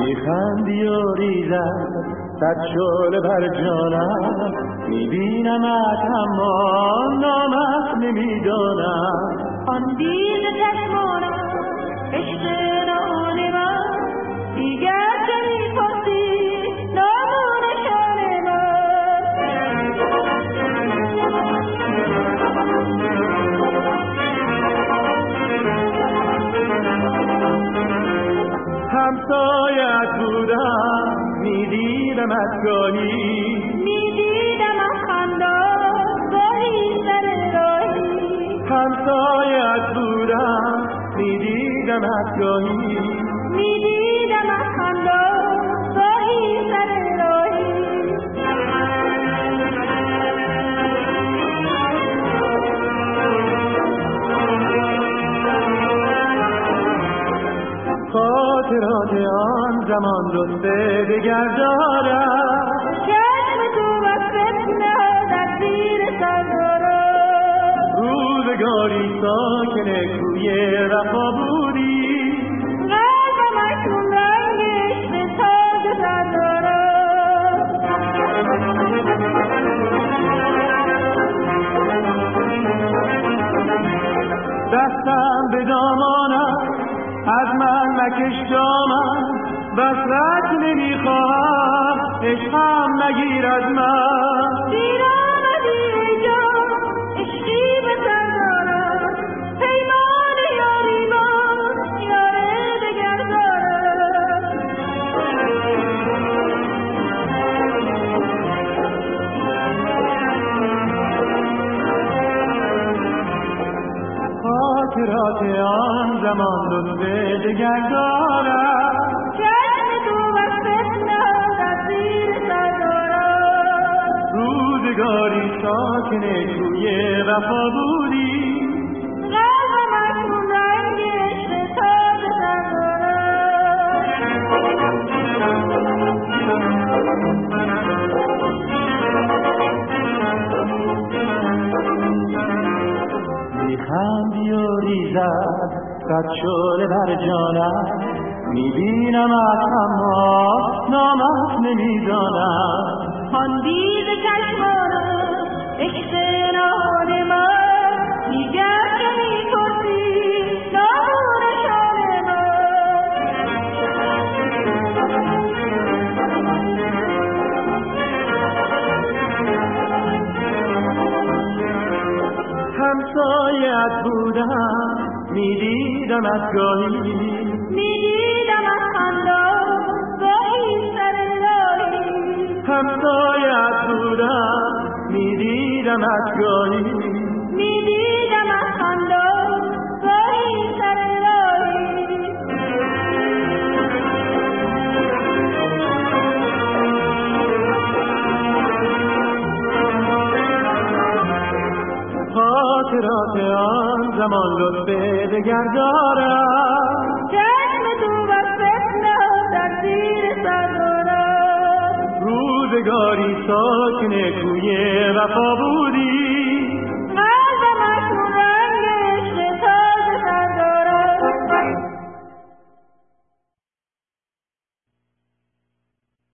میخندی و ریزد صد شعله بر جانم، میبینمت اما نامت نمیدانم. آن دید چشمانم عشق نان من، دیگر چه میپرسی نام و نشان من. همسایت بودم میدیدمت گاهی، میدیدم از خندان گاهی سر راهی. همسایت بودم میدیدمت گاهی، میدیدم از خندان گاهی سر راهی. خاطرات آن زمان لطفه دگر دارم، چشم تو وصفت نهادت زیر سر دارم. روزگاری ساکن کوی وفا بودی، قلبم اکنون رنگ عشق تازه سر دارم. دستم به دامانم از من مکش دامن، وصلت نمیخواهم عشقم مگیر از من. دیر آمدی ای جان عشقی به سر دارم، پیمان یاری من یار دگر دارم. خاطرات آن زمان لطفه دگر دارم، چشم تو وصفت نهادت زیر سر دارم. روزگاری ساکن کوی وفا بودی، قلبم اکنون رنگ عشق تازه سر میخندی و ریزد صد شعله بر جانم، میبینمت اما نامت نمیدانم. آن دید چشمانم عشق نان من، دیگر چه میپرسی نام و نشان من. همسایت بودم میدیدمت گاهی، میدیدم از خندان گاهی سر راهی. همسایت بودم میدیدمت گاهی، میدیدم از خندان گاهی سر راهی. خاطرات آن زمان لطفه دگر دارم، چشم تو وصفت نهادت زیر سر دارم. روزگاری ساکن کوی وفا بودی،